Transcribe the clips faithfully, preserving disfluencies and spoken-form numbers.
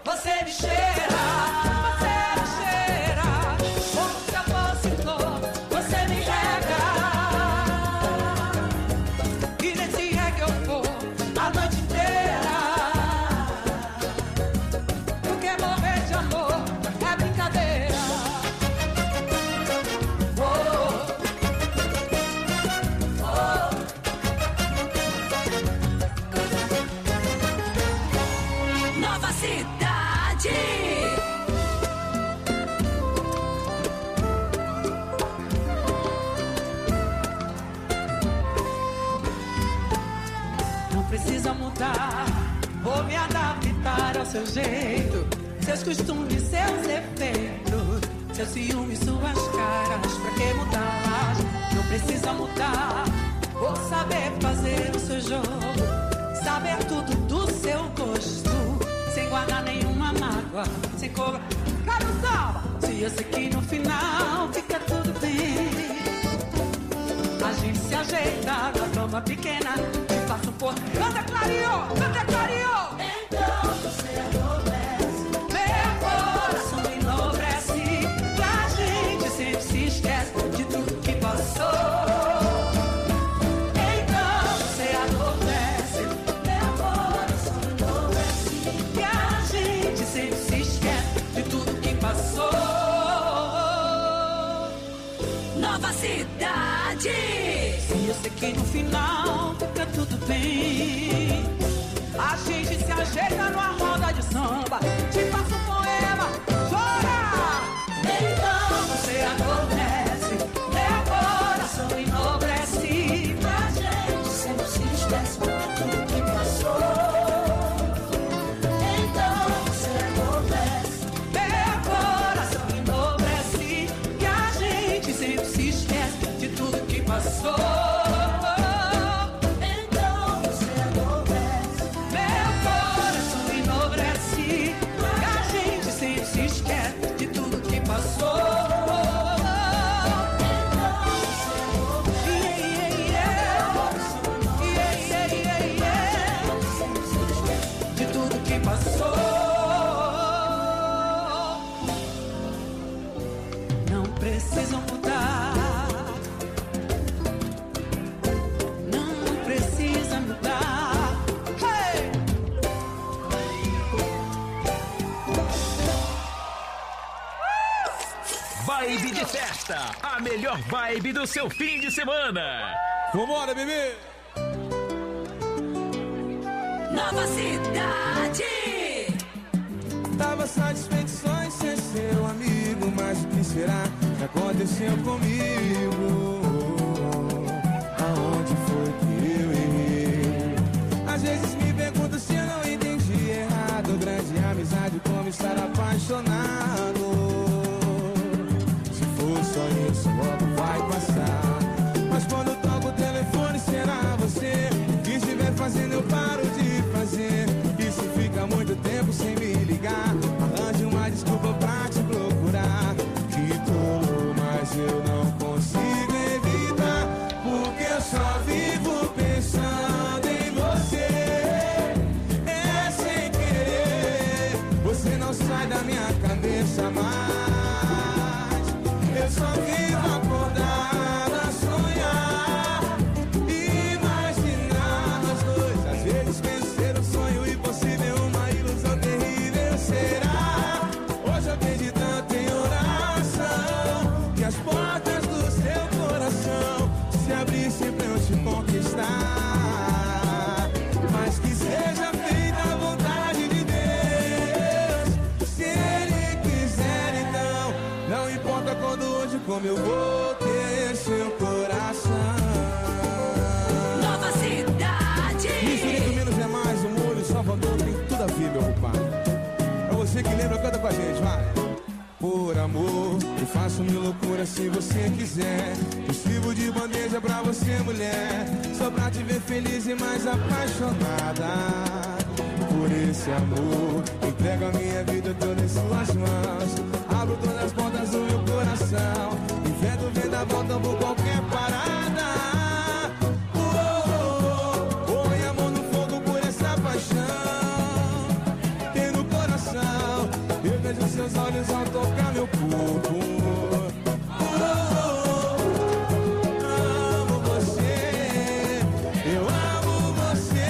você me cheira, você me cheira, como se eu fosse flor, você me rega. E nesse reggae eu vou a noite inteira. Porque morrer de amor é brincadeira. Oh, oh. Nova Cidade. Não precisa mudar, vou me adaptar ao seu jeito, seus costumes, seus efeitos, seus ciúmes, suas caras, pra que mudar? Não precisa mudar, vou saber fazer o seu jogo, saber tudo do seu gosto, sem guardar nenhuma mágoa, sem cobra. Quero salva! Se eu sei que no final fica tudo bem, a gente se ajeita na cama pequena, te faço um pouco. Canta clareou, canta clareou. Então você adormece, meu coração enobrece, e a gente sempre se esquece de tudo que passou. Então você adormece, meu coração enobrece, e a gente sempre se esquece de tudo que passou. Nova Cidade. Se eu sei que no final fica tudo bem, a gente se ajeita numa roda de samba, te faço um poema, chora. Então você adormece, meu coração enobrece, a gente sempre se esquece de tudo que passou. Então você adormece, meu coração enobrece, e a gente sempre se esquece de tudo que passou. Então você adormece, meu coração enobrece, e a gente sempre se esquece de tudo que passou. Então você adormece, de tudo que passou. Não precisam mudar, não precisa mudar. Hey! Vibe de festa, a melhor vibe do seu fim de semana. Vambora, bebê! Nova Cidade. Tava satisfeito só em ser seu amigo, mas o que será que aconteceu comigo? Aonde foi que eu errei? Às vezes me pergunto se eu não entendi errado. Grande amizade, como estar apaixonado. Se for só isso, logo vai passar. Mas quando toco o telefone, será você? O que estiver fazendo eu paro de fazer. E se fica muito tempo sem me ligar, arranje uma desculpa pra te procurar. Que tolo, mas eu não consigo evitar, porque eu só vivo pensando em você. É sem querer, você não sai da minha cabeça mais. Eu só vivo acordado a sonhar, imaginar nós dois. Às vezes penso ser um sonho impossível, uma ilusão terrível. Será? Hoje eu perdi tanto em oração, que as portas do seu coração se abrissem pra eu te conquistar. Mas que seja feita a vontade de Deus, se Ele quiser então. Não importa quando, hoje, como eu vou ter seu coração. Nova Cidade. Misturado menos é mais, o molho Salvador tem tudo a ver, meu compadre. É você que lembra, canta com a gente, vai. Por amor, eu faço mil loucuras se você quiser. Eu sirvo de bandeja pra você, mulher, só pra te ver feliz e mais apaixonada. Por esse amor, entrego a minha vida toda em suas mãos. Abro todas as portas do meu coração, invento vendaval, tampo qualquer parada. Oh, oh, oh, põe a mão no fogo por essa paixão. Tem no coração olhos ao tocar meu corpo. Amo você, eu amo você.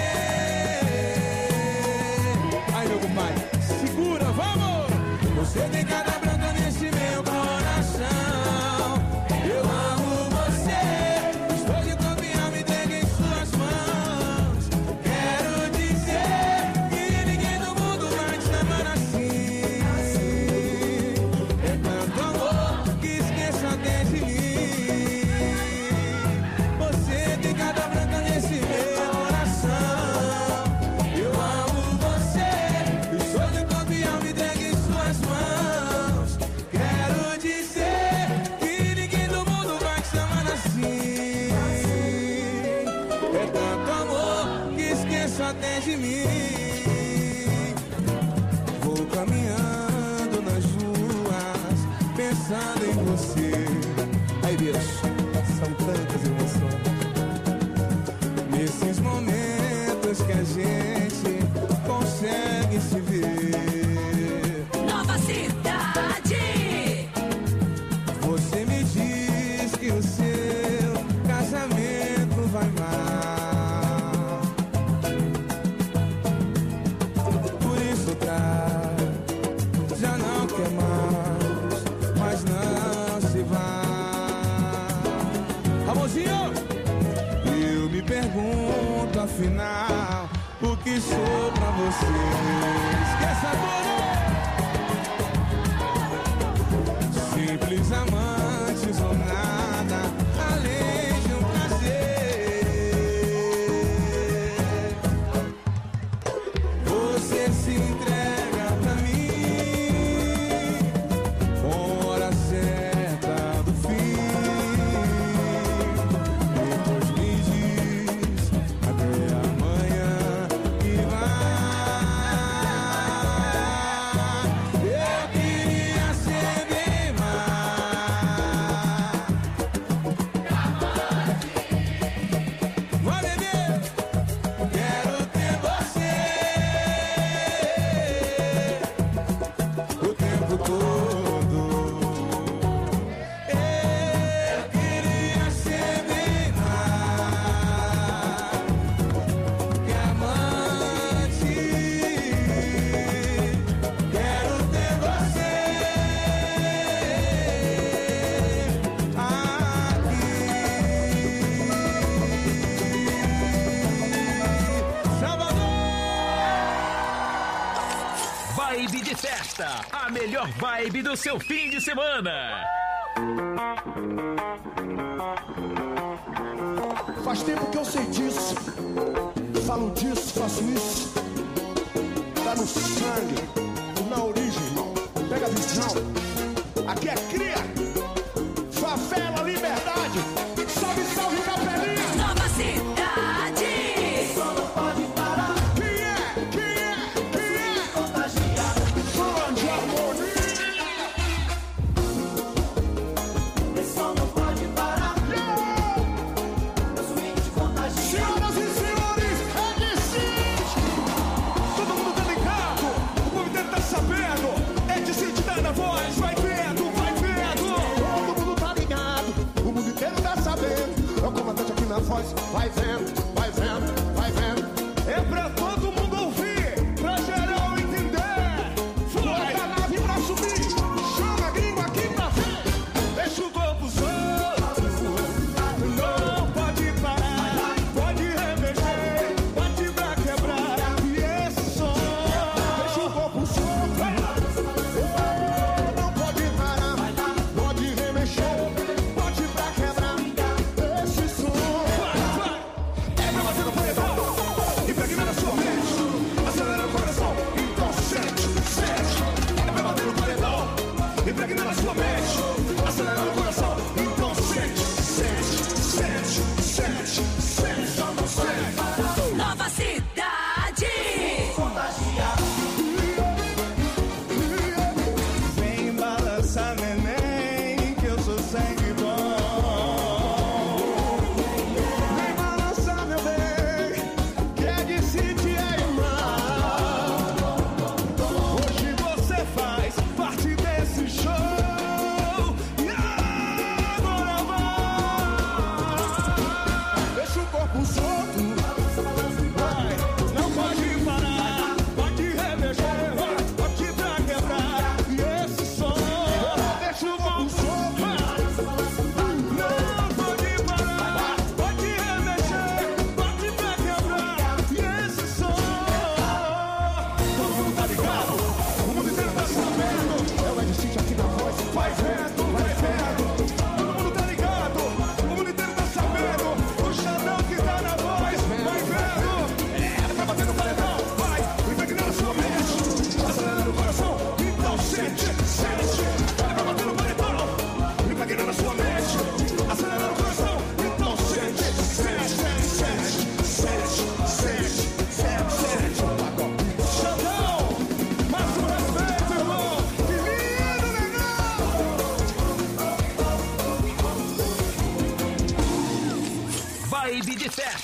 Aí, meu compadre, segura, vamos! Você tem cada branca nesse meu coração. Eu amo você, estou de confiar, me entregue em suas mãos. Quero dizer que ninguém no mundo vai te amar assim. É tanto amor que esqueço até de mim. Você tem cada branca nesse meu coração. Eu amo você, estou de confiar, me entregue em suas mãos. Quero dizer que ninguém no mundo vai te amar assim. É tanto amor que esqueço até de mim. Vou caminhando nas ruas, pensando em você. Aí, bicho, são tantas emoções. Nesses momentos que a gente consegue se ver. Nova Cidade. Você me diz que o seu casamento vai mal. Por isso tá, já não quer mais, mas não se vai. Ramonzinho, eu me pergunto afinal o que sou pra você. Esqueça tudo. Simples amantes ou nada além de um prazer. Você se entrega pra mim com hora certa do fim. Depois me diz até amanhã que vai. Eu queria ser bem mais. Vai, bebê, quero ter você o tempo todo. Eu queria ser bem mais que amante. Quero ter você aqui. Salvador! Vibe de festa, a melhor vibe do seu fim de semana. Faz tempo que eu sei disso. Falo disso, faço isso. Tá no sangue, na origem, irmão. Pega a visão. Aqui é cria. Favela, liberdade. Salve, salve, capelinha. Nova Cidade. Só não pode parar. Quem é? Quem é? Quem é? Contagiar. Grande harmonia. Só não pode parar. Senhoras e senhores, é decente. Todo mundo tá ligado. O povo inteiro tá sabendo. É decente, tá na voz. Vai vendo, vai vendo. Todo mundo tá ligado. O mundo inteiro tá sabendo.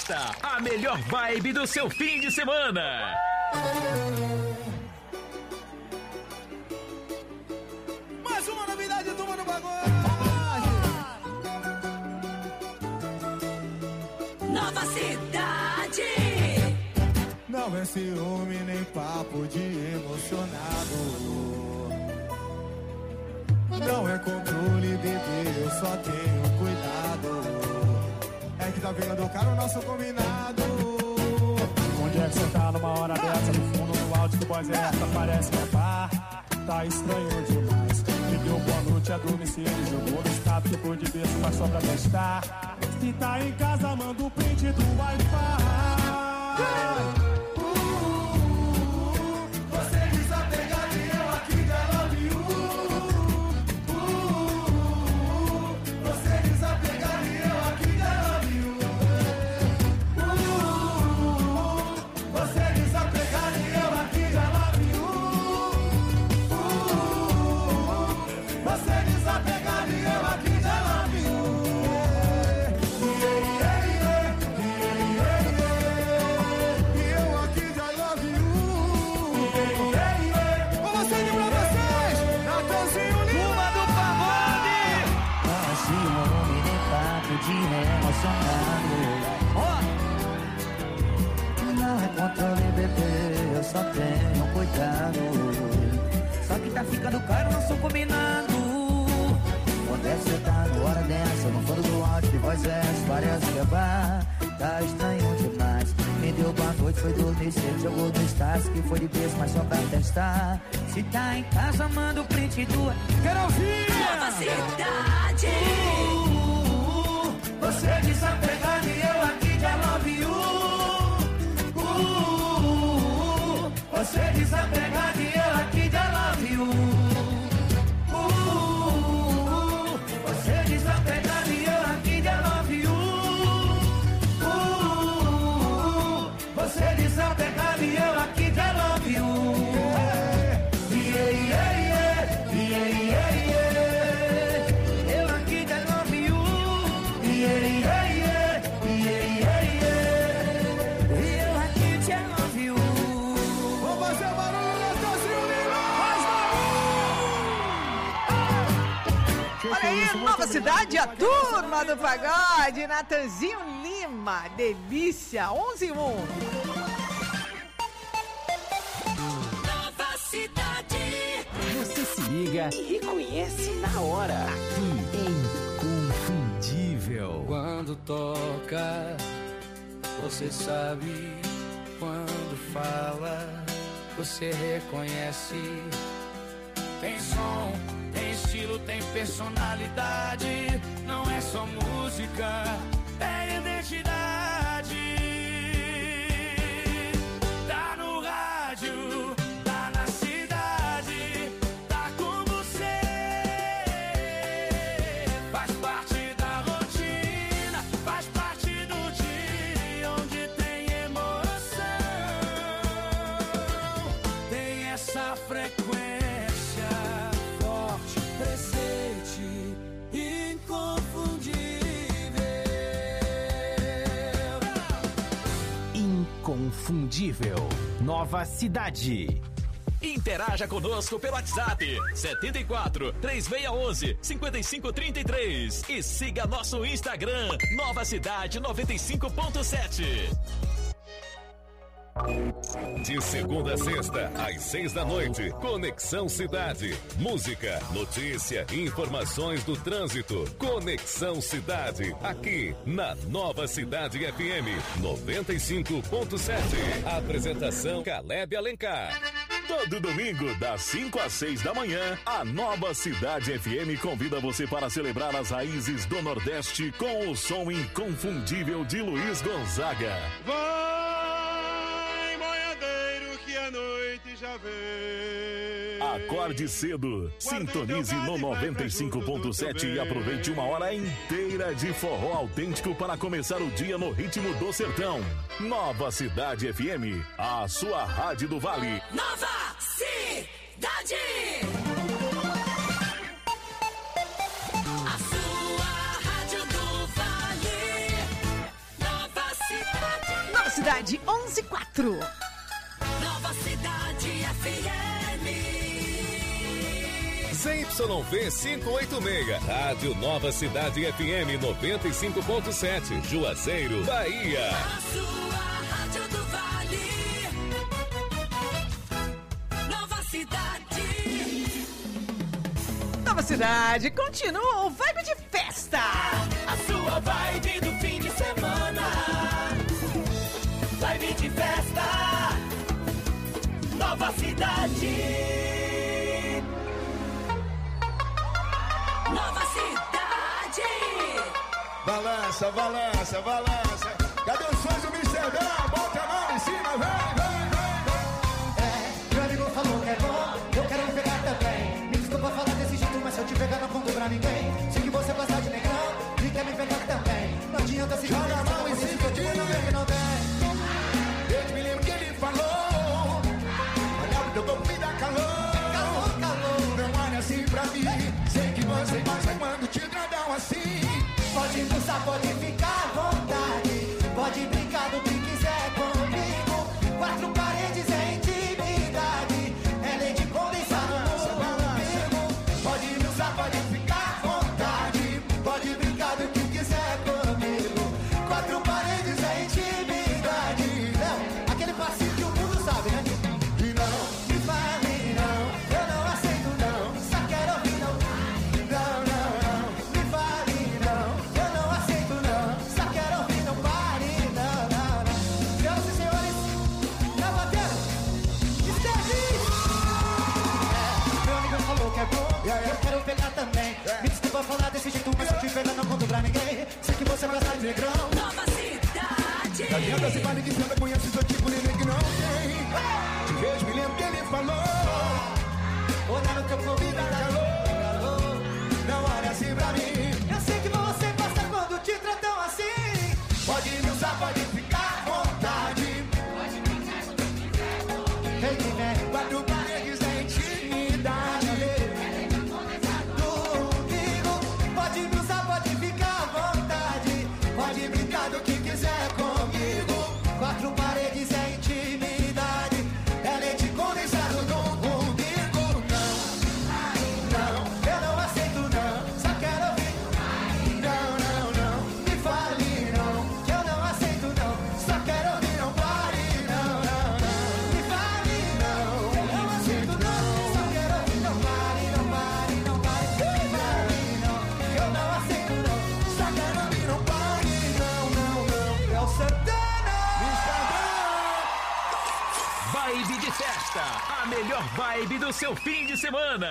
Festa, a melhor vibe do seu fim de semana. Mais uma novidade do Mano Pagode. Nova Cidade. Não é ciúme nem papo de emocionado. Não é controle, bebê, eu só tenho cuidado. É que tá vendo, cara, o nosso combinado. Onde é que você tá numa hora dessa? No fundo, no áudio do voz é essa, parece que é bar. Tá estranho demais. Me deu boa noite, adormeci, ele jogou no status, ficou de berço, mas só pra testar. Se tá em casa, manda o print do Wi-Fi. Não é controle, bebê, eu só tenho cuidado. Só que tá ficando caro, não sou combinado. Onde é que você tá no hora dessa? No fundo do áudio de voz essa, parece que é bar. Tá estranho demais. Me deu boa noite, foi dormir cedo, jogou no status, que foi de berço, mas só pra testar. Se tá em casa, manda o print do... Quero ouvir! Nova Cidade. Você desapegado e eu aqui de I love you. Uh, você desapegado e eu aqui de I love you. Uh, você desapegado e eu aqui de I love you. Uh, você desapegado e eu aqui de I love you. Yeah, yeah, yeah, yeah, yeah, yeah. Eu aqui de I love you. Yeah, yeah, yeah, yeah, yeah, yeah. Eu aqui te love you. Vamos fazer barulho, Natanzinho Lima! Olha aí, Nova Cidade, a turma do pagode, Natanzinho Lima, delícia, onze e um. Nova Cidade. Você se liga e reconhece na hora. Aqui, Inconfundível. Quando toca, você sabe. Quando fala, você reconhece. Tem som, tem estilo, tem personalidade. Não é só música, é identidade. Tá no rádio, tá na cidade, tá com você. Faz parte da rotina, faz parte do dia onde tem emoção. Tem essa frequência forte, presente, inconfundível. Inconfundível. Nova Cidade. Interaja conosco pelo WhatsApp setenta e quatro, três seis um um, cinco cinco três três e siga nosso Instagram Nova Cidade noventa e cinco ponto sete. De segunda a sexta, às seis da noite, Conexão Cidade. Música, notícia, informações do trânsito. Conexão Cidade, aqui na Nova Cidade F M noventa e cinco ponto sete. Apresentação Caleb Alencar. Todo domingo, das cinco às seis da manhã, a Nova Cidade F M convida você para celebrar as raízes do Nordeste com o som inconfundível de Luiz Gonzaga. Vai, boiadeiro, que a noite já vem. Acorde cedo, sintonize no noventa e cinco ponto sete e aproveite uma hora inteira de forró autêntico para começar o dia no ritmo do sertão. Nova Cidade F M, a sua rádio do Vale. Nova Cidade. A sua rádio do Vale. Nova Cidade. Cidade, onze e quatro. Nova Cidade F M. Z Y V quinhentos e oitenta e seis, Rádio Nova Cidade F M noventa e cinco ponto sete, Juazeiro, Bahia. A sua Rádio do Vale. Nova Cidade. Nova Cidade, continua o vibe de festa. A sua vibe do fim de semana. Vibe de festa. Nova Cidade. Nova Cidade. Balança, balança, balança. Cadê os fãs do Amsterdã? Bota a mão em cima, vem, vem, vem. É, meu amigo falou que é bom, eu quero me pegar também. Me desculpa falar desse jeito, mas se eu te pegar não conto pra ninguém. Sei que você gosta de negrão e quer me pegar também. Não adianta se jogar a mão em cima, que eu te não vem que não tem. Eu me lembro que ele falou. Olha o teu corpo me dá calor. Calor, calor. Não olha assim pra mim. Sei que você gosta quando te grandão assim. Pode impulsar, pode ficar à vontade. Pode brincar do que quiser comigo. Quatro paredes é intimidade. É lei de condensar comigo. Pode me usar, pode ficar à vontade. Pode brincar do que quiser comigo. Quatro paredes é intimidade. É aquele passinho que o mundo sabe, né? E não me fale não, eu não aceito não. Só quero ouvir não. Não, não, não. Me fale não, eu não aceito não. Só quero ouvir não. Pare, não, não, não. Senhoras e senhores, tá batendo? Esteja! É, meu amigo falou que é bom, eu quero pegar também. Me desculpa falar desse jeito, mas se eu te pegar não conto pra ninguém. Sei que você gosta de negrão. Nova Cidade. não adianta se vale que você conhece seu tipo, ninguém que não tem. Te vejo, me lembro que ele falou. Olha no teu corpo e dá calor. Não olha assim pra mim. Eu sei que você gosta quando te tratam assim. Pode me usar, pode ficar à vontade. Pode brincar quando quiser comigo. Vem que vem. Quatro paredes é intimidade. Comigo. Pode me usar, pode ficar à vontade. Pode brincar do que quiser comigo. Quatro paredes é intimidade. É leite condensado comigo. Não, não, eu não aceito não. Só quero ouvir. Não, não, não. Me fale não, que eu não aceito não. Só quero ouvir não. Pare, não, não, não. Me fale não, eu não aceito não. Só quero ouvir não. Pare, não, pare, não, pare. Me fale não, que eu não aceito não. Só quero ouvir não. Pare, não, não, não. É o Santana. Vibe de festa, a melhor vibe do seu fim de semana.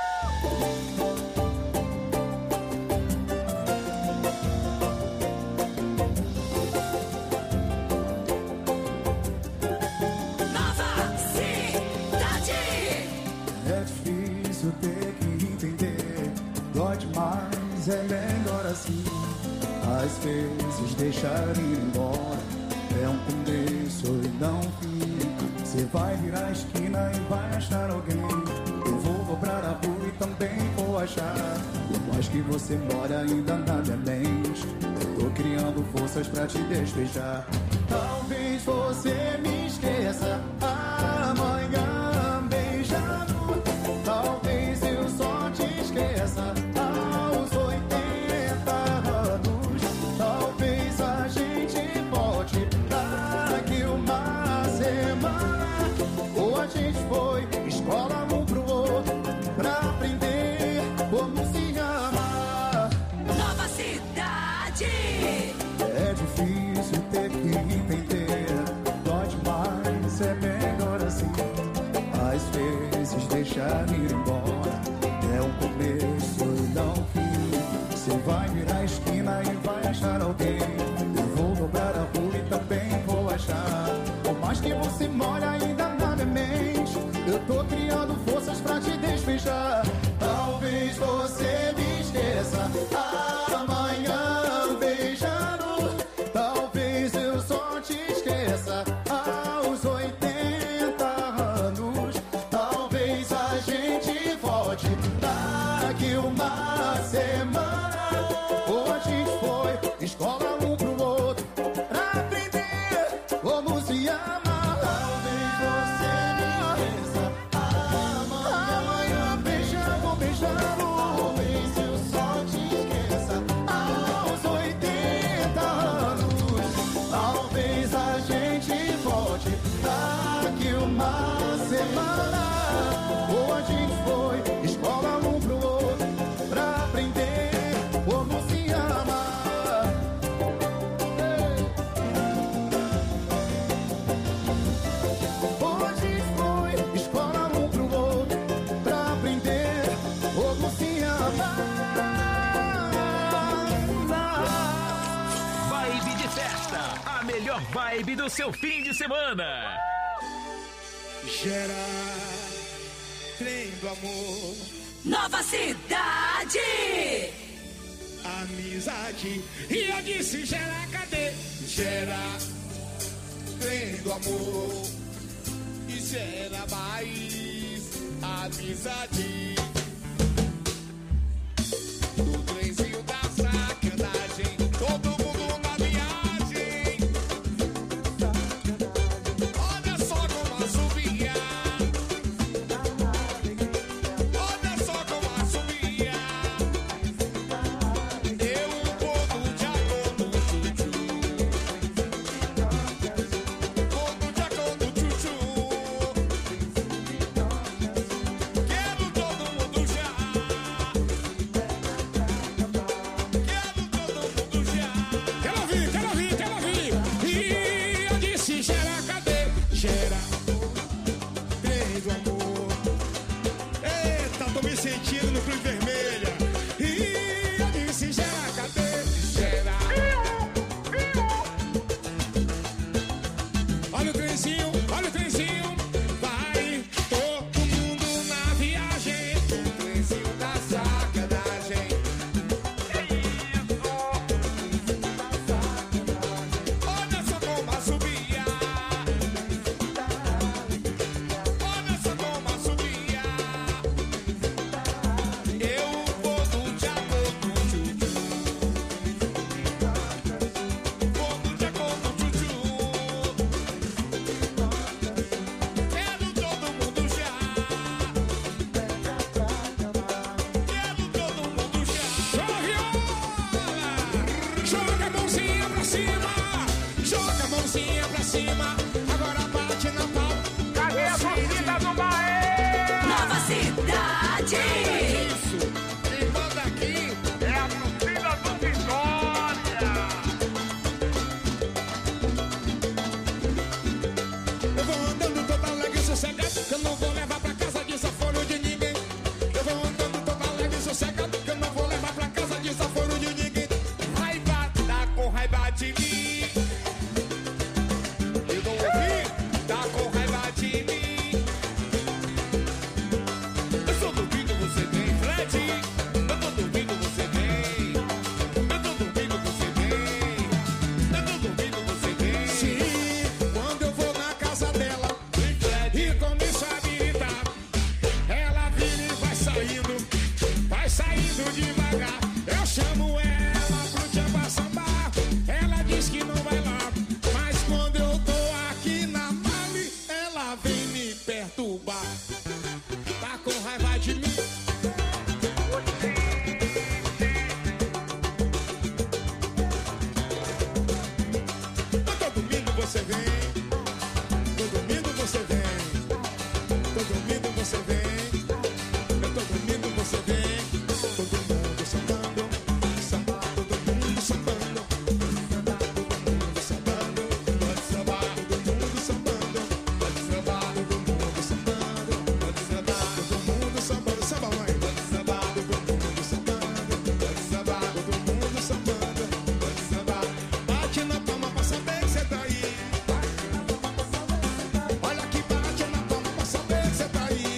Nova Cidade. É difícil ter que entender, dói demais, é melhor assim. Às vezes deixar ir embora é um começo e não fim. Você vai virar a esquina e vai achar alguém. Eu vou dobrar a rua e também vou achar. Por mais que você mora ainda nada é mente. Eu tô criando forças pra te despejar. Talvez você me esqueça amanhã beijando. Talvez eu só te esqueça aos oitenta anos. Talvez a gente volte daqui uma semana. Ou a gente foi escola um pro outro pra aprender como se amar. Nova Cidade. É difícil ter que entender, dói demais, é melhor assim. Às vezes deixar ir embora é um começo e não fim. Você vai virar a esquina e vai achar alguém. Eu vou dobrar a rua e também vou achar. Por mais que você mora ainda nada é mente. Eu tô criando forças pra te despejar. Talvez você me esqueça amanhã beijando. Talvez eu só te esqueça aos oitenta anos. Talvez a gente volte daqui uma semana. Ou a gente foi escola um pro outro pra aprender como vibe do seu fim de semana. Gera trem do amor. Nova Cidade. Amizade. E eu disse gera cadê? Gera trem do amor. E gera mais amizade. Do trenzinho da sacanagem. Todo mundo na viagem. Olha só como assobia. Olha só como assobia. Eu um pouco de acordo, chuchu. Pouco de acordo, chuchu. Quero todo mundo já. Quero todo mundo já. Quero ouvir, quero ouvir, quero ouvir. E eu disse, gera, cadê? Gera. Trem do amor. Eita, tô me sentindo no Cruz Vermelha. E eu disse, gera, cadê? Gera. Olha o trenzinho, olha o trenzinho. Vai todo mundo na viagem. O trenzinho da sacanagem. Olha só como assobia. Olha só como assobia. Eu vou no diacono chuchu. Vou no diacono chuchu. Quero todo mundo já. Quero todo mundo já. Joga a mãozinha pra cima. Joga a mãozinha pra cima. Agora bate na palma. Cadê a torcida do Bahia? Nova Cidade. Isso. Quem manda aqui É a torcida do Vitória. Eu vou andando toda alegre e sossegado, que eu não vou levar pra casa desaforo de ninguém. Eu vou andando toda alegre e sossegado, que eu não vou levar pra casa desaforo de ninguém. raiva, tá com raiva de mim. Eu não ouvi, tá com raiva de mim. Eu tô duvindo você vem, Fred. Eu tô duvindo você vem. Eu tô duvindo você vem. Eu tô duvindo você vem. Sim, quando eu vou na casa dela Vem, Fred. e começo a gritar, ela vira e vai saindo, vai saindo devagar. Eu chamo ela pro tchampa sambar, ela diz que não vai lá, mas quando eu tô aqui na Mali, ela vem me perturbar. Tá com raiva de mim? Todo domingo você vem. Todo domingo você vem. Todo domingo você vem. Todo domingo você vem. Todo mundo sambando, samba, todo mundo sambando, todo mundo sambando, pode sambar, todo mundo sambando, pode sambar, todo mundo sambando, pode sambar, todo mundo sambando, samba mãe, pode sambar, todo mundo sambando, pode sambar, todo mundo sambando, pode sambar, Bate na palma pra saber que cê tá aí. Olha que bate na palma pra saber que cê tá aí.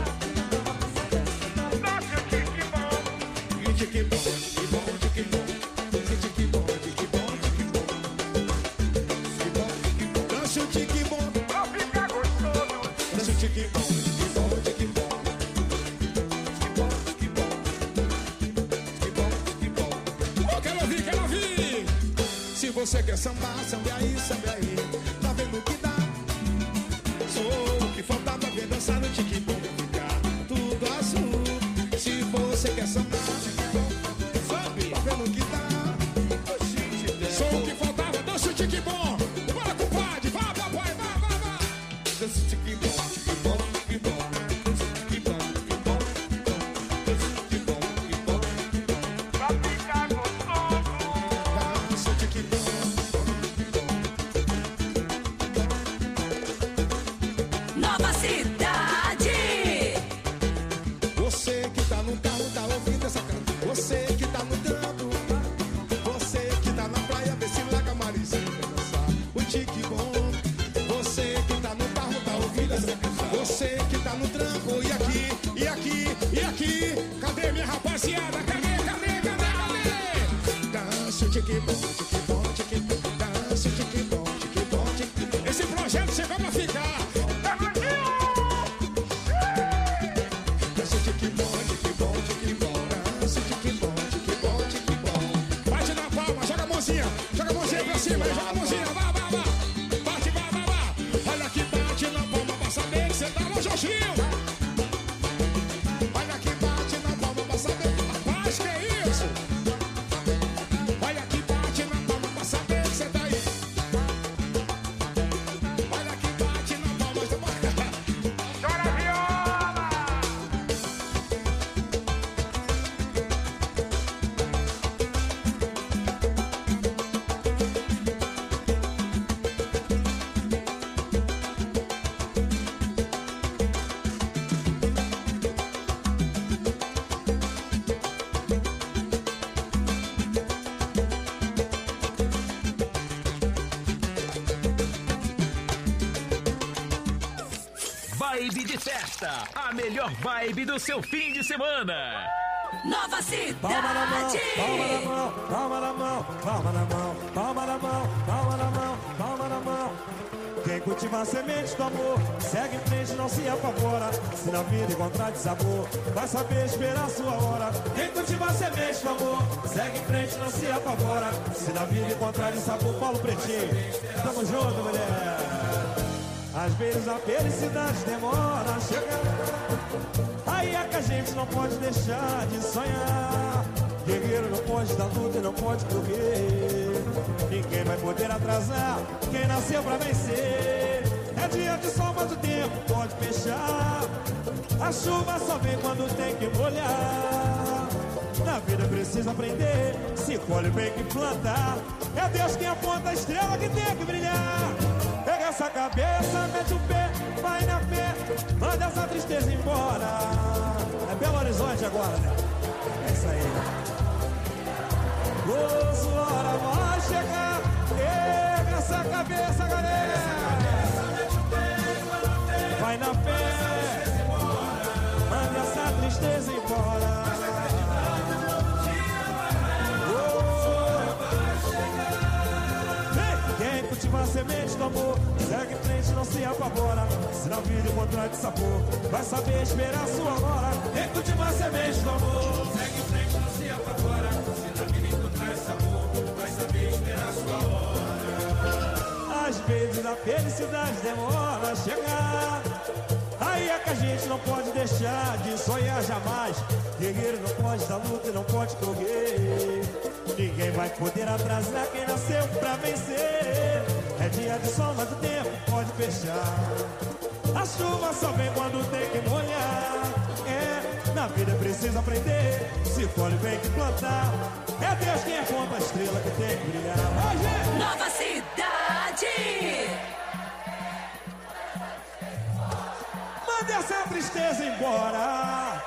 Gente, que bom, que bom, que bom, gente, que bom, que bom, que bom, que bom, que bom, Dança o tique bom. Pra ficar gostoso. dança, que bom, que bom, que bom, que bom, que bom, que bom, que bom. Eu quero ouvir, quero ouvir. Se você quer sambar, sambe aí, sambe aí. Tá vendo o que dá? Sou o que falta pra ver dançar no tique bom. Ficar tudo azul. Se você quer sambar, sambe. Tá vendo o que dá? Sou o que faltava, dança o tique bom. Bora, compadre, vá, vá, vai, vá, vá, vá. Dança, que bom, que bom, que bom, que bom, que bom, que bom, que bom, Pra ficar gostoso. Dança o tique bom. Festa, a melhor vibe do seu fim de semana. Nova Cidade. Palma na mão, palma na mão, palma na mão, palma na mão, palma na mão, palma na mão, palma na mão. Quem cultiva a semente do amor, segue em frente, não se apavora. Se na vida encontrar de sabor, vai saber esperar a sua hora. Quem cultiva a semente do amor, segue em frente, não se apavora. Se na vida encontrar de sabor, Paulo Pretinho, tamo junto, mulher. Às vezes a felicidade demora a chegar. Aí é que a gente não pode deixar de sonhar. Guerreiro não pode dar luta e não pode correr. Ninguém vai poder atrasar quem nasceu pra vencer. É dia de sol, mas o tempo pode fechar. A chuva só vem quando tem que molhar. Na vida precisa aprender, se colhe bem que plantar. É Deus quem aponta a estrela que tem que brilhar. Pega essa cabeça, mete o pé, vai na fé, manda essa tristeza embora. É Belo Horizonte agora, né? É isso aí. Ô, sua hora vai chegar. Pega essa cabeça, galera. Vai na fé, manda essa tristeza embora. Quem cultiva a semente do amor, segue em frente, não se apavora. Se na vida encontrar de sabor, vai saber esperar a sua hora. Quem cultiva a semente do amor, segue em frente, não se apavora. Se na vida encontrar de sabor, vai saber esperar a sua hora. Às vezes a felicidade demora a chegar. Aí é que a gente não pode deixar de sonhar jamais. Guerreiro não pode dar luta e não pode correr. Ninguém vai poder atrasar quem nasceu pra vencer. É dia de sol, mas o tempo pode fechar. A chuva só vem quando tem que molhar. É, na vida precisa aprender, se colhe bem que plantar. É Deus quem aponta a estrela que tem que brilhar. Hoje! Nova Cidade. Manda essa tristeza embora.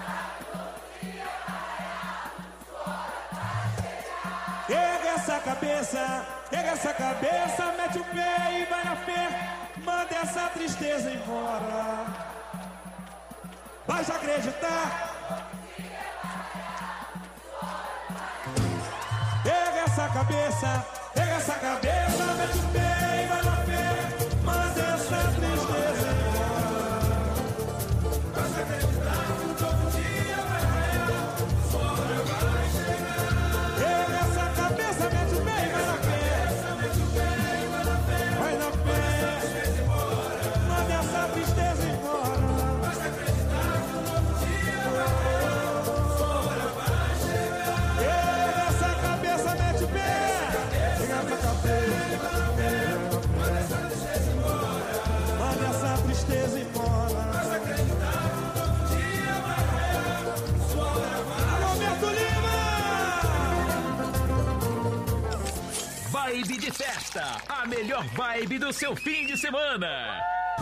Pega essa cabeça, pega essa cabeça, mete o pé e vai na fé. Manda essa tristeza embora. Vai acreditar. Pega essa cabeça, pega essa cabeça, mete o pé e vai na fé. Manda essa tristeza embora. Vai acreditar que um novo dia vai raiar. O sol vai chegar. Pega essa cabeça, mete o pé e vai na fé. Mete o pé e vai na fé. Vai na fé. Manda essa tristeza embora. Vai acreditar que um novo dia vai raiar. O sol vai chegar. Pega essa cabeça, mete o pé. Pega essa cabeça. Manda essa tristeza embora. Manda essa tristeza embora. Vai acreditar que um novo dia vai raiar. O sol vai. Alô, Beto Lima! Vibe de festa, a melhor vibe do seu fim de semana.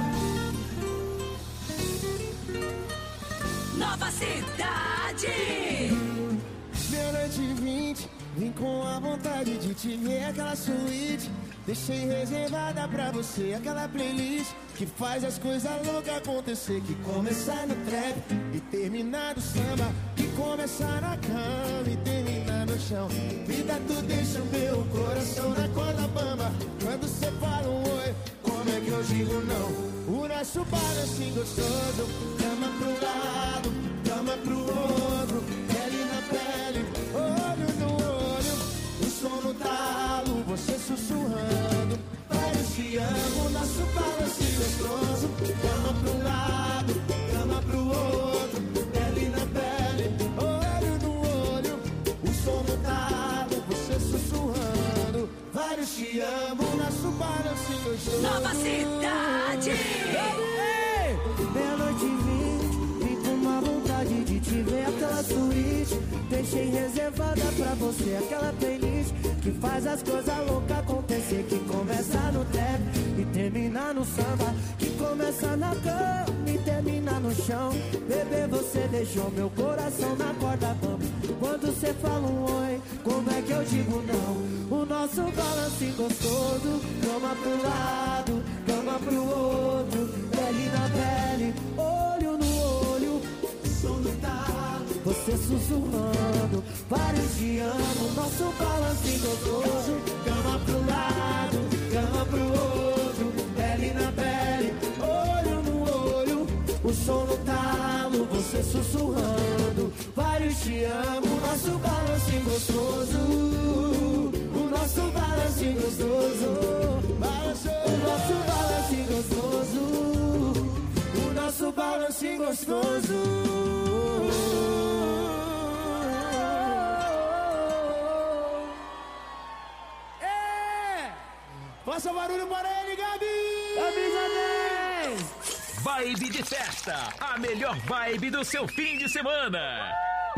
Nova Cidade. Meia-noite e vinte, vim com a vontade de te ver aquela suíte. Deixei reservada pra você aquela playlist que faz as coisas loucas acontecer. Que começar no trap e terminar no samba. Que começar na cama e terminar no chão. Vida, tu deixa o meu coração na corda bamba. Quando cê fala um oi, como é que eu digo não? O nosso balanço gostoso. Cama pro lado, cama pro outro. Pele na pele, olho no olho. O som no talo, você sussurrando. Vários te amo, nosso balanço gostoso. Cama pro lado, cama pro outro. Pele na pele, olho no olho. O som no talo, você sussurrando. Vários te amo, nosso balanço gostoso. Nova Cidade. Ei, meia-noite e vinte, vim com uma vontade de te ver aquela suíte. Deixei reservada pra você aquela playlist que faz as coisas loucas acontecer. Que começa no trap e termina no samba. Que começa na cama e termina no chão. Bebê, você deixou meu coração na corda bamba. Quando você fala um oi, como é que eu digo não? O nosso balanço gostoso. Cama pro lado, cama pro outro. Pele na pele, olho sussurrando. Vários te amo, nosso balanço gostoso. Cama pro lado, cama pro outro, pele na pele, olho no olho. O som no talo, você sussurrando. Vários te amo, nosso balanço gostoso. O nosso balanço gostoso. O nosso balanço gostoso. O nosso balanço gostoso. É! Faça barulho para ele, Gabi! Avisa dez! Vibe de festa, a melhor vibe do seu fim de semana.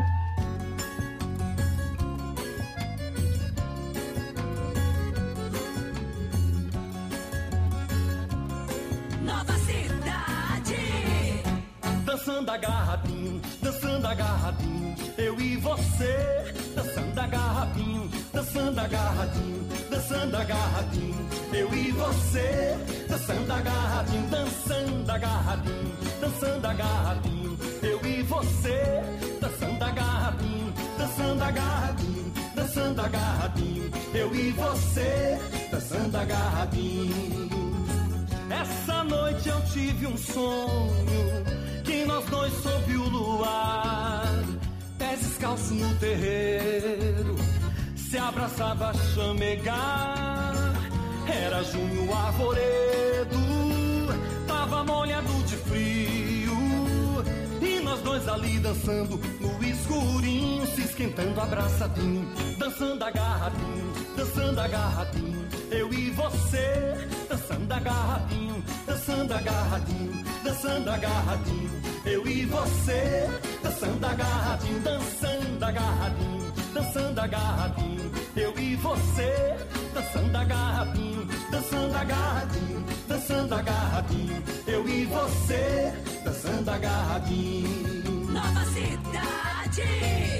Nova Cidade. Dançando agarradinho, dançando agarradinho, eu e você. Dançando agarradinho, dançando agarradinho, dançando agarradinho, eu e você. Dançando agarradinho, dançando agarradinho, dançando agarradinho, eu e você. Dançando agarradinho, dançando agarradinho, dançando agarradinho, eu e você. Dançando agarradinho. Essa noite eu tive um sonho, que nós dois sob o luar, pés descalços no terreiro, se abraçava a chamegar. Era junho arvoredo, tava molhado de frio, e nós dois ali dançando no escurinho, se esquentando abraçadinho, dançando agarradinho, dançando agarradinho, eu e você. Dançando agarradinho, dançando agarradinho, dançando agarradinho, eu e você. Dançando agarradinho, dançando agarradinho, dançando agarradinho, eu e você. Dançando agarradinho, dançando agarradinho, dançando agarradinho, eu e você. Dançando agarradinho. Nova Cidade.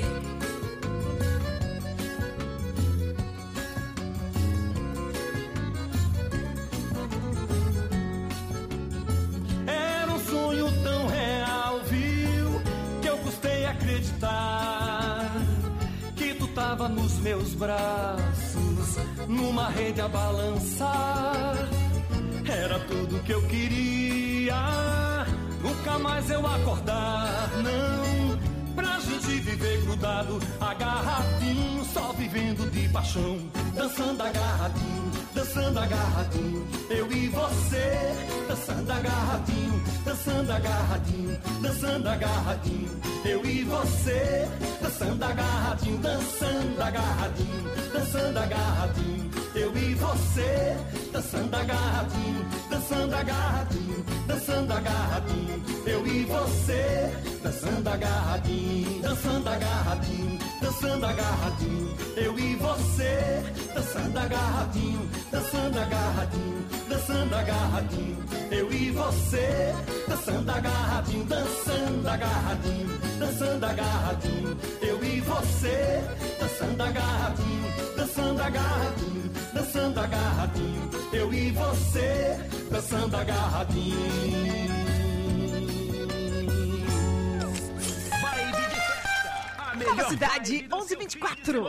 Acreditar que tu tava nos meus braços, numa rede a balançar. Era tudo que eu queria, nunca mais eu acordar, não. Pra gente viver grudado, agarradinho, só vivendo de paixão. Dançando agarradinho, dançando agarradinho, eu e você. Dançando agarradinho, dançando agarradinho, dançando agarradinho, eu e você. Dançando agarradinho, dançando agarradinho, dançando agarradinho, eu e você. Dançando agarradinho, dançando agarradinho, dançando agarradinho, eu e você. Dançando agarradinho, dançando agarradinho, dançando agarradinho, eu e você. Dançando agarradinho, dançando agarradinho, dançando agarradinho, eu e você. Dançando agarradinho, dançando agarradinho, dançando agarradinho, eu e você. Dançando agarradinho, dançando agarradinho, dançando agarradinho, eu e você. Dançando agarradinho. Nova Cidade, onze e vinte e quatro.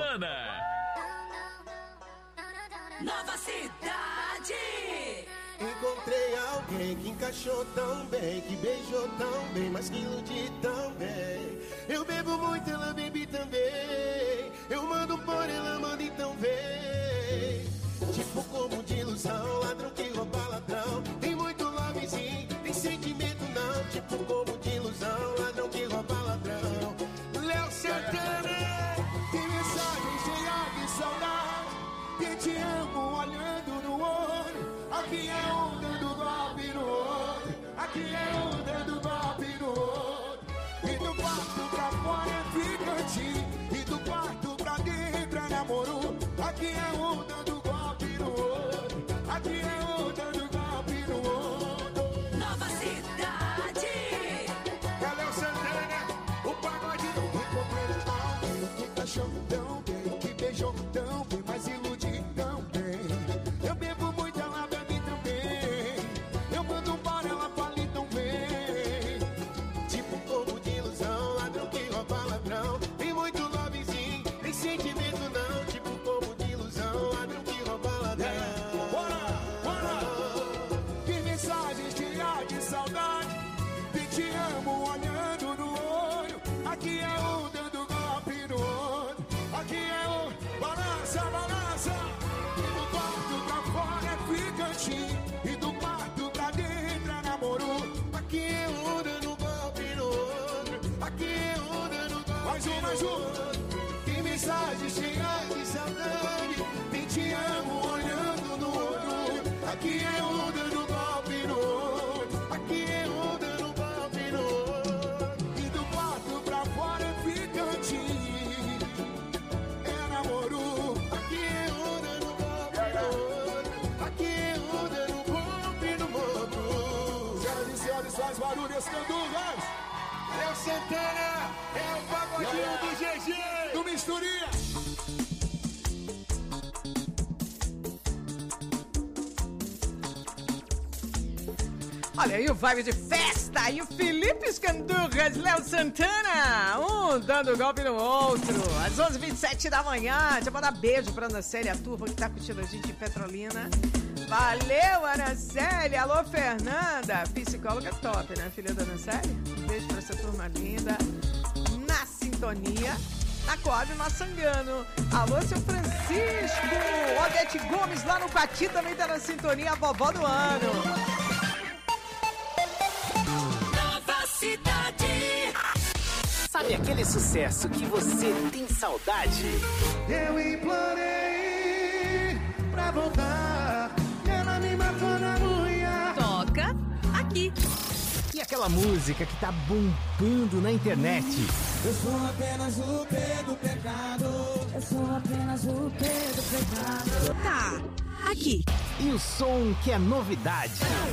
Nova Cidade. Encontrei alguém que encaixou tão bem, que beijou tão bem, mas que ilude tão bem. Eu bebo muito, ela bebe também. Eu mando por ela, manda então vem. Tipo como de ilusão, ladrão que rouba ladrão. Tem muito lovezinho, tem sentimento não. Tipo como de ilusão, ladrão que rouba ladrão. Léo Santana, tem mensagem cheia de saudade. Que te amo olhando no olho. Aqui é onda do golpe no outro. Aqui é onda do golpe no outro. E do quarto pra fora é ficante. E do quarto pra dentro é namoro. Aqui é onda do golpe no outro. Aqui é onda do golpe no outro. Nova Cidade. É Léo Santana, o pagode do encontrei alguém que encaixou tão bem, que beijou tão bem, mas ilude tão bem. Eu bebo muito, ela bebe também. Eu mando embora, ela fala e tão bem. Tipo um povo de ilusão, ladrão que rouba ladrão. mais um, mais um. Tem mensagem cheia de saudade. Tem te amo olhando no olho. Aqui é onda no golpe no olho. Aqui é onda no golpe no olho. E do quarto pra fora é ficante. É namoro. Aqui é onda no golpe no olho. Aqui é onda no golpe no olho. Senhoras e senhores, faz barulho, esse Candurras. É o Santana, é o pagodinho do G G, do Misturia. Olha aí o vibe de festa e o Felipe Scandurras, Léo Santana, um dando golpe no outro. Às onze e vinte e sete da manhã, deixa eu mandar beijo pra Ana Célia, a turma que tá curtindo a gente em Petrolina. Valeu, Ana Célia. Alô, Fernanda, psicóloga top, né, filha da Ana Célia? Um beijo pra essa turma linda, na sintonia. Na Coab Maçangano. Alô, seu Francisco. Odete Gomes lá no Pati também tá na sintonia, a vovó do ano. Cidade. Sabe aquele sucesso que você tem saudade? Eu implorei pra voltar. Ela me matou na unha. Toca aqui. E aquela música que tá bombando na internet? Eu sou apenas o P do pecado. Eu sou apenas o P do pecado. Tá aqui. E o som que é novidade?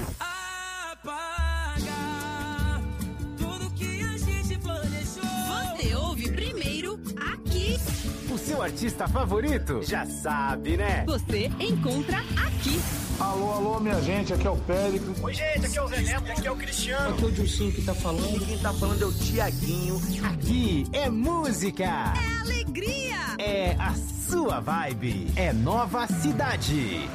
O seu artista favorito? Já sabe, né? Você encontra aqui. Alô, alô, minha gente, aqui é o Périco. Oi, gente, aqui é o Zé Neto, aqui é o Cristiano. Aqui é o Dilcinho que tá falando. E quem tá falando é o Tiaguinho. Aqui é música. É alegria. É a sua vibe. É Nova Cidade.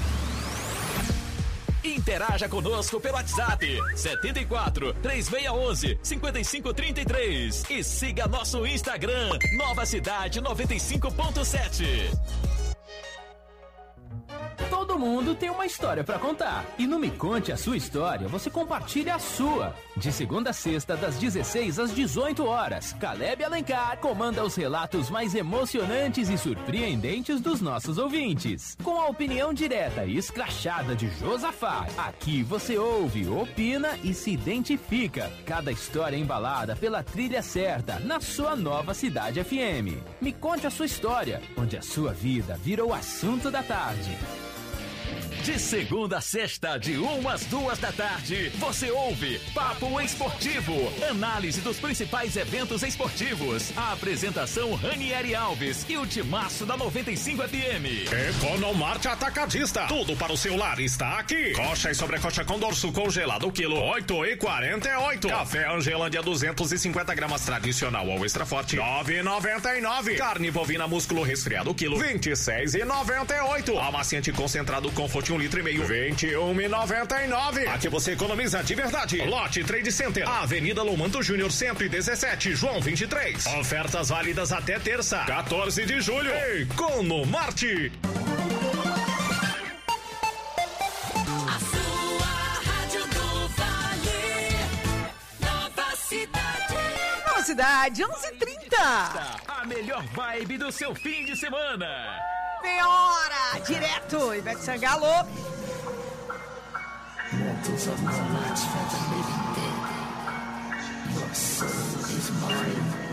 Interaja conosco pelo WhatsApp setenta e quatro, três seis um um, cinco cinco três três e siga nosso Instagram Nova Cidade noventa e cinco ponto sete. Todo mundo tem uma história pra contar. E no Me Conte a Sua História, você compartilha a sua. De segunda a sexta, das dezesseis às dezoito horas, Caleb Alencar comanda os relatos mais emocionantes e surpreendentes dos nossos ouvintes. Com a opinião direta e escrachada de Josafá, aqui você ouve, opina e se identifica. Cada história embalada pela trilha certa, na sua Nova Cidade F M. Me Conte a Sua História, onde a sua vida vira o assunto da tarde. De segunda a sexta, de uma às duas da tarde, você ouve Papo Esportivo, análise dos principais eventos esportivos. A apresentação Ranieri Alves e o timaço da noventa e cinco F M. Economarte Atacadista, tudo para o seu lar está aqui. Coxa e sobrecoxa com dorso congelado, quilo oito e quarenta e oito. Café Angelândia duzentos e cinquenta gramas tradicional ou extra forte, nove e noventa e nove. Carne bovina músculo resfriado, quilo vinte e seis e noventa e oito. Amaciante concentrado Comfort um litro e meio, vinte e um e noventa e nove. Aqui você economiza de verdade. Lote Trade Center, Avenida Lomanto Júnior cento e dezessete, João vinte e três. Ofertas válidas até terça, quatorze de julho. Economarte. A sua rádio do Vale. Nova Cidade. Nova Cidade, onze e trinta. A melhor vibe do seu fim de semana. Meia hora, direto, Ivete Sangalo. Mortals of my life had to make it dead. Your soul is mine.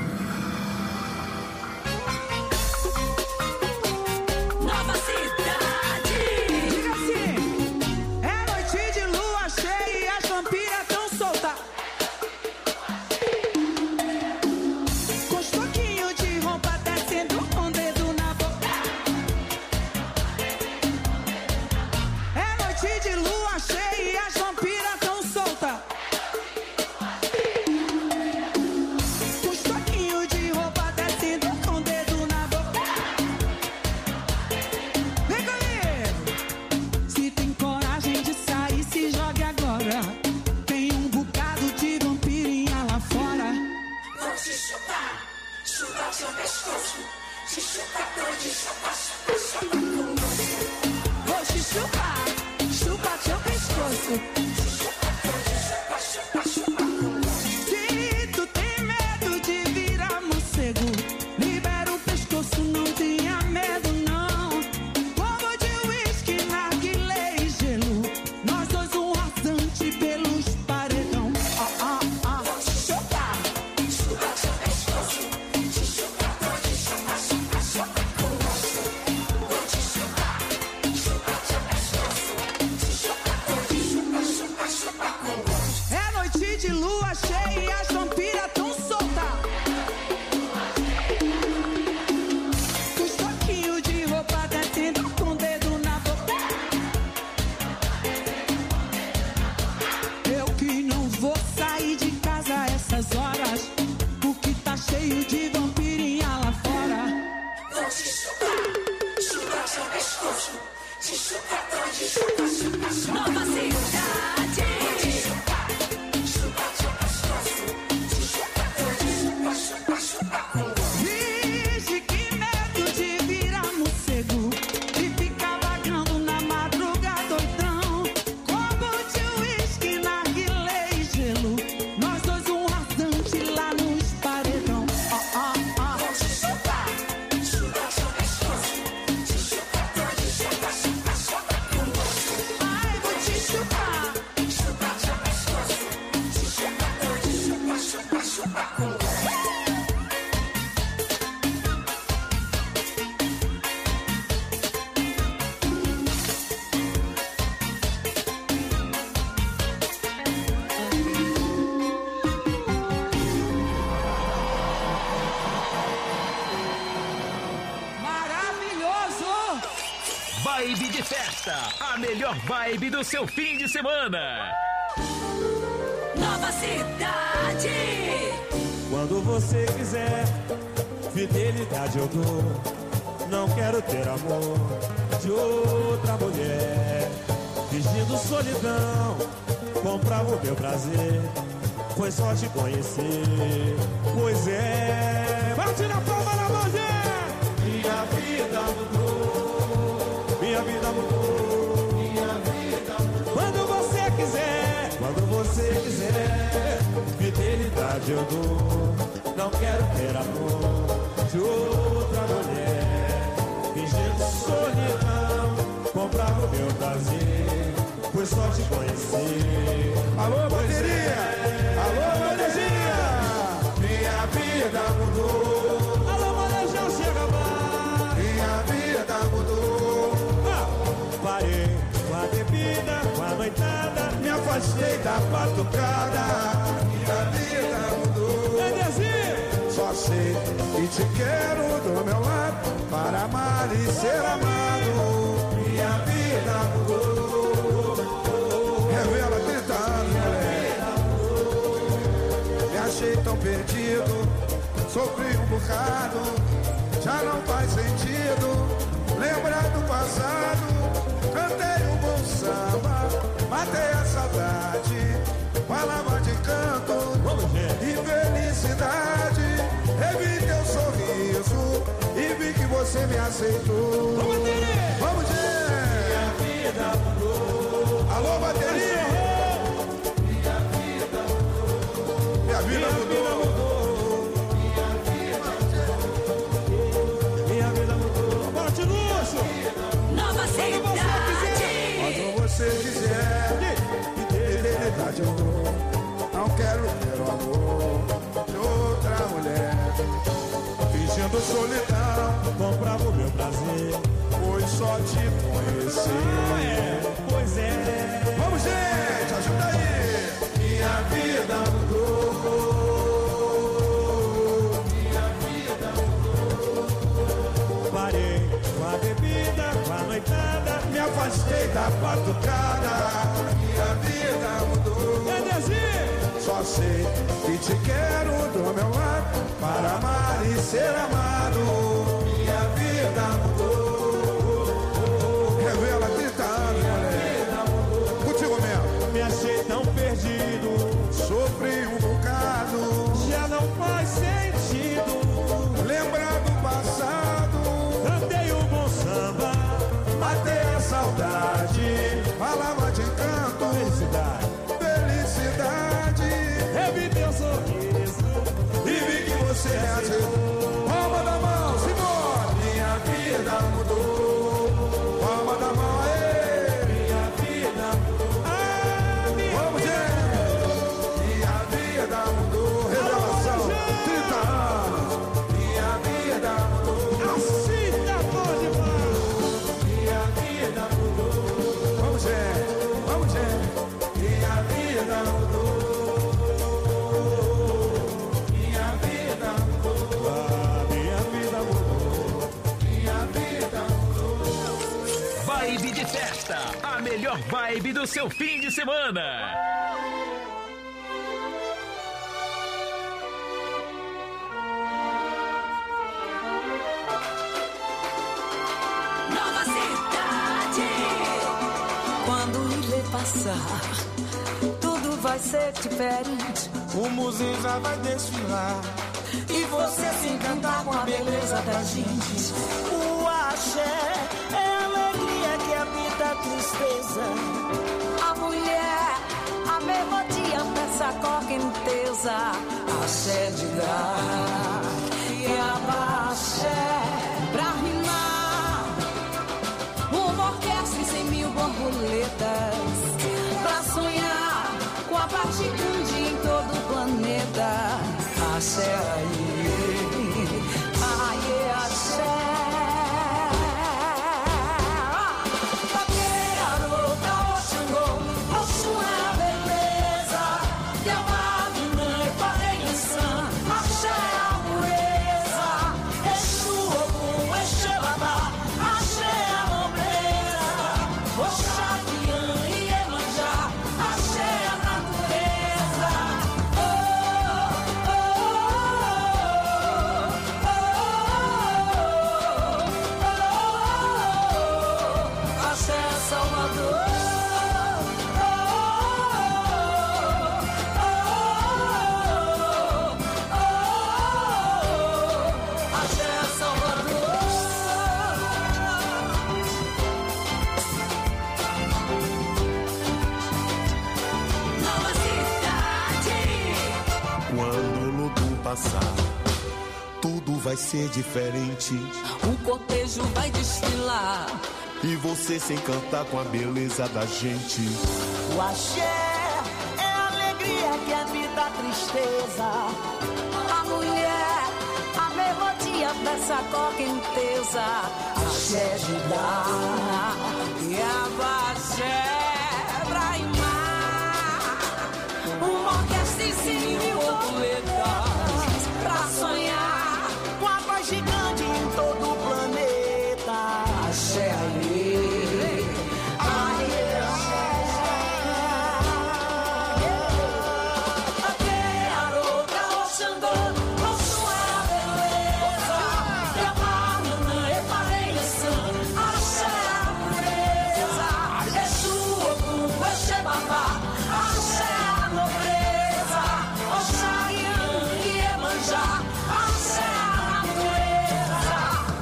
Nova Cidade. Diga assim, é noite de lua cheia e as vampiras tão soltas. Com os toquinhos de roupa descendo um dedo na boca. É noite de lua cheia e as vampiras tão soltas. Com os toquinhos de roupa descendo um dedo na boca. Vem comigo! Se tem coragem de sair, se jogue agora. Tem um bocado de vampirinha lá fora. Vou te chutar, chutar seu pescoço. Te chutar todo, chutar, chutar, chutar conosco. Vou te chupar, chupa seu pescoço. Te chutar todo, chutar, chutar, chutar conosco. Se tu tem medo de virar mocinha, chupa-cu. Vibe de festa, a melhor vibe do seu fim de semana. Nova Cidade. Quando você quiser, fidelidade eu dou. Não quero ter amor de outra mulher. Fingindo solidão, comprava o meu prazer. Foi só te conhecer. Pois é, bate na palma na mão, gente. Minha vida mudou. Minha vida mudou. Minha vida mudou. Quando você quiser, quando você quiser, fidelidade eu dou. Não quero ter amor de outra mulher. Fingindo solidão, comprava o meu prazer. Foi só te conhecer. Alô, bateria! Alô, bateria! Minha vida mudou. Alô, manejão, chega mais. Minha vida mudou. Ah, parei com a bebida, com a noitada. Me afastei da batucada. Minha vida mudou. Entendi. Só sei que te quero do meu lado, para amar e ser amado. Minha vida mudou. Revela trinta anos, mulher. Me achei tão perdido, sofri um bocado, já não faz sentido lembrar do passado. Cantei um bom samba, matei a saudade, falava de canto e felicidade. Revi teu sorriso e vi que você me aceitou. Vamos, Tere! Vamos, gente! Minha vida mudou. Alô, bateria! Minha vida mudou. Minha vida mudou. Minha vida mudou. Bora de luxo! Nova Cidade! Quando você quiser, fidelidade eu dou. Não quero ter o amor de outra mulher. Fingindo solidão, comprava o meu prazer. Foi só te conhecer. Ah, é. Pois é. Vamos, gente, ajuda aí. Minha vida mudou. Minha vida mudou. Parei com a bebida, com a noitada. Me afastei da batucada. Minha vida mudou. Entendi. Só sei que te quero do meu lado, para amar e ser amado. Minha vida mudou. Revela trinta anos, mulher. Contigo mesmo. Me achei tão perdido, sofri um bocado, já não faz sentido lembrar do passado. Cantei um bom samba, matei a saudade, falava de canto, felicidade, felicidade. Revi teu sorriso e vi que você é azul. Palma da mão, simbora. Minha vida mudou. Palma da mão, aí. Minha vida mudou. Ah, minha Vamos, gente. Minha vida mudou. Revelação, trinta anos. Minha vida mudou. Assim tá bom demais. Minha vida mudou. Vamos, gente. Vamos, gente. Minha vida mudou. Minha vida mudou. Ah, minha vida mudou. Minha vida mudou. Vibe de festa, a melhor vibe do seu fim de semana. Nova Cidade. Quando me ver passar, tudo vai ser diferente. O museu já vai desfilar E você se encantar com a beleza da gente. O axé é a alegria que habita a tristeza. A mulher, a melodia dessa correnteza. Axé de dar e abaixé pra rimar. Uma orquestra e cem mil borboletas pra sonhar com a parte grande em todo o planeta. axé aí, aê, axé. Tudo vai ser diferente. O cortejo vai desfilar e você se encantar com a beleza da gente. O axé é a alegria que evita a tristeza. A mulher, a melodia dessa correnteza. Axé de dar e a axé pra rimar. Uma orquestra em mil borboletas pra sonhar com a voz gigante em todo o planeta. Axé aí, aê, axé. Até a roupa, o xandô, o sua beleza. E a manhã é pareça, axé a pureza. É sua culpa, é xebabá, axé a nobreza. Oxarian e Emanjá, axé a natureza.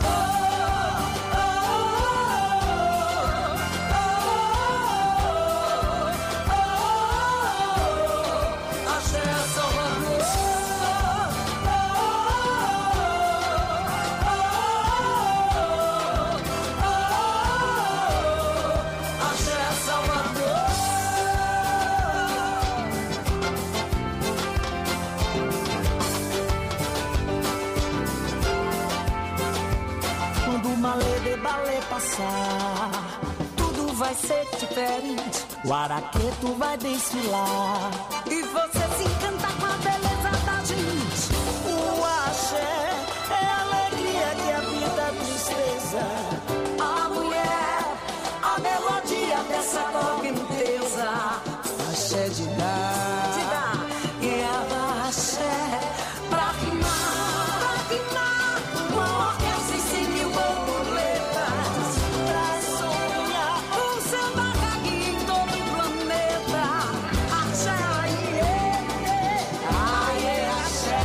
Quando o malê de balé passar, tudo vai ser diferente. O araqueto vai desfilar E você se encanta com a beleza da gente. o axé é a alegria que evita a tristeza. A mulher, a melodia dessa correnteza. Axé de dar, de dar. E a axé pra rimar, pra rimar. Uma orquestra em cem mil borboletas pra sonhar. O samba cague em todo o planeta. Axé, aê, aê, axé.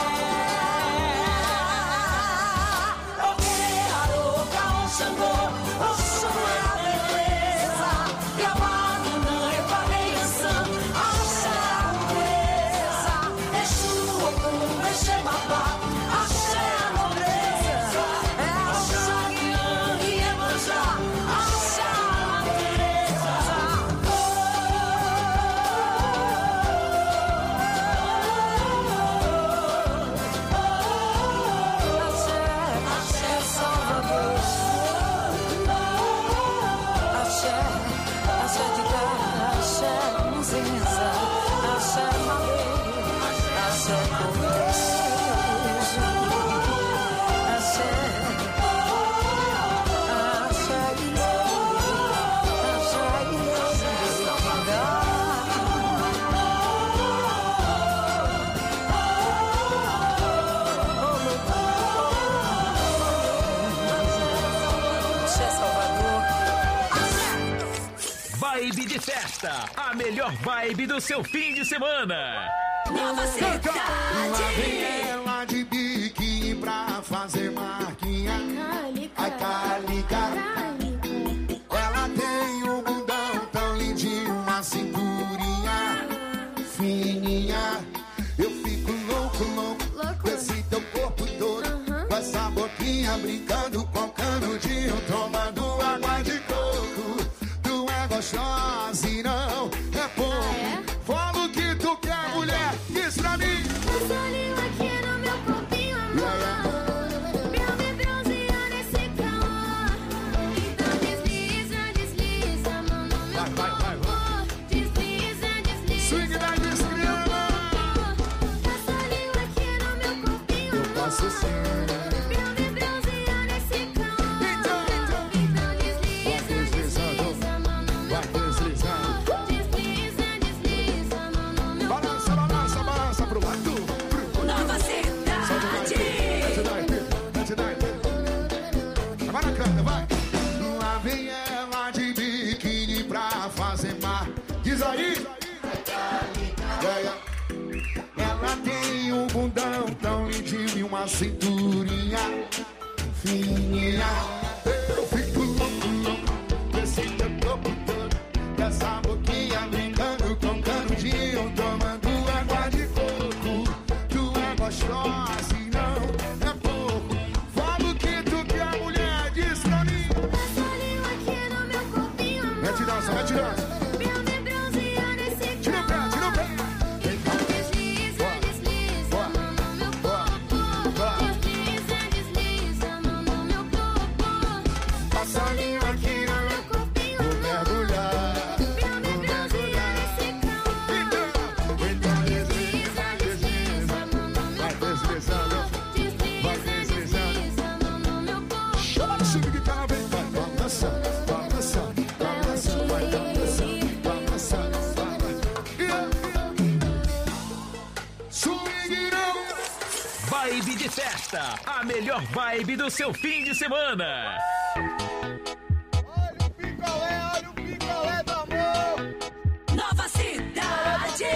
O que aroca, o xangô, o som é a beleza. E a banana é pareça, axé a pureza. É chuva com exemabá, axé a nobreza. É Oxarian e Emanjá, axé a natureza. Axé Salvador, axé, axé de dar, axé muzenza, axé malê, axé cortejo, axé, axé ilê, axé Vibe de festa, a melhor vibe do seu fim de semana. Nova Lá cidade. vem ela de biquíni pra fazer marquinha. Ai, calica. Ela tem um bundão tão lindinho, uma cinturinha fininha. Eu fico louco, louco, com esse teu corpo todo, com essa boquinha brincando com canudinho, tomando água de coco. Tu é gostosa e não é pouco. Fala o que tu quer, mulher, diz pra mim. O solinho aqui faço assim. Ela tem um bundão tão lindinho e uma cinturinha fininha. Eu fico louco, louco, desse teu corpo todo, dessa boquinha brincando com canudinho, tomando água de coco. Tu é gostosa e não é pouco. Fala o que tu que a mulher diz pra mim. Passarinho aqui no meu corpinho. Mete dança, mete dança. Vibe de festa, a melhor vibe do seu fim de semana. Olha o picolé, olha o picolé do amor. Nova Cidade.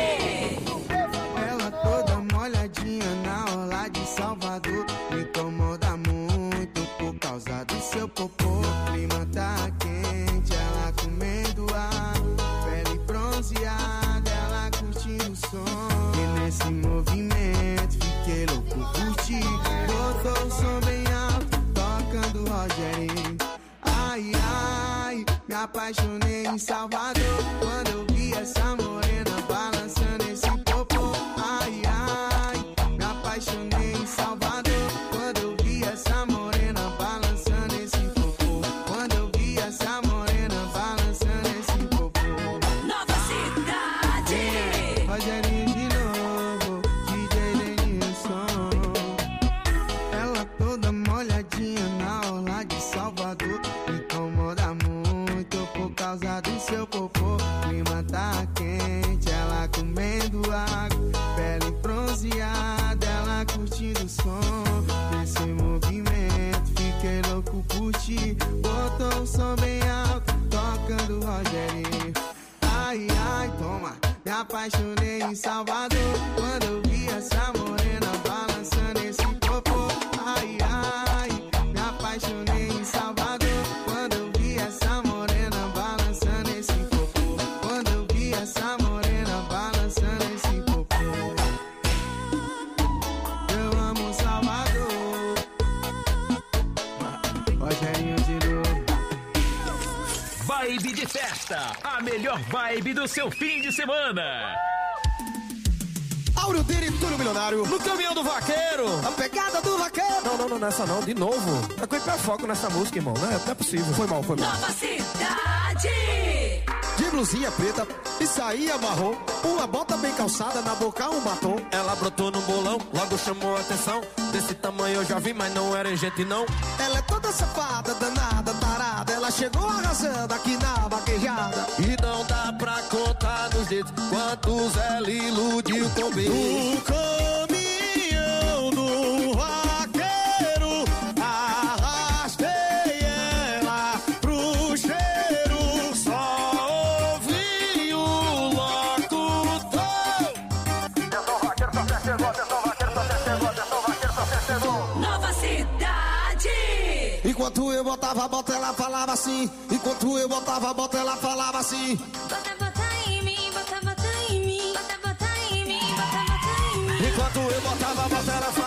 Ela toda molhadinha na orla de Salvador. Me incomoda muito por causa do seu popô. O clima tá quente, ela comendo água. Pele bronzeada, ela curtindo o som. E nesse movimento fiquei louco por ti. Botou o som bem alto, tocando Rogerinho. Ai, ai, me apaixonei em Salvador quando eu vi essa morena balançando esse popô. Ai, ai, me apaixonei em Salvador quando eu vi essa morena balançando esse popô. Quando eu vi essa morena balançando esse popô. Nova Cidade. Rogerinho de novo, D J Denilson. Ela toda molhadinha na orla de Salvador. Me incomoda muito por causa do seu popô. O clima tá quente, ela comendo água. Pele bronzeada, ela curtindo o som. Nesse movimento fiquei louco por ti. Botou o som bem alto, tocando Rogerinho. Ai, ai, toma, me apaixonei em Salvador quando eu vi essa morena balançando esse popô. Ai, ai, me apaixonei em Salvador quando eu vi essa morena balançando esse popô. Quando eu vi essa morena balançando esse popô. Eu amo Salvador. Rogerinho de novo. Vibe de festa, a melhor vibe do seu fim de semana. Áureo dele, tudo milionário. No caminhão do vaqueiro. A pegada do vaqueiro. Não, não, não, nessa não, de novo. Tá com hiperfoco nessa música, irmão. Não é, não é possível. Foi mal, foi mal. Nova Cidade. De blusinha preta e saía marrom. Uma bota bem calçada, na boca um batom. Ela brotou no bolão, logo chamou a atenção. Desse tamanho eu já vi, mas não era gente não. Ela é toda safada, danada, tarada. Ela chegou arrasando aqui na vaquejada. E não dá pra contar nos dedos quantos ela iludiu com bem. O caminhão do vaqueiro, arrastei ela pro cheiro. Só ouvi o locutor. Atenção, vaqueiro, só até chegou. Atenção, vaqueiro, só até chegou. Atenção, vaqueiro, só até chegou. Nova Cidade. Enquanto eu botava a bota, ela falava assim. Enquanto eu botava a bota, ela falava assim. Bota, bota em mim, bota, bota em mim. Bota, bota em mim, bota, bota em mim. Enquanto eu botava a bota, ela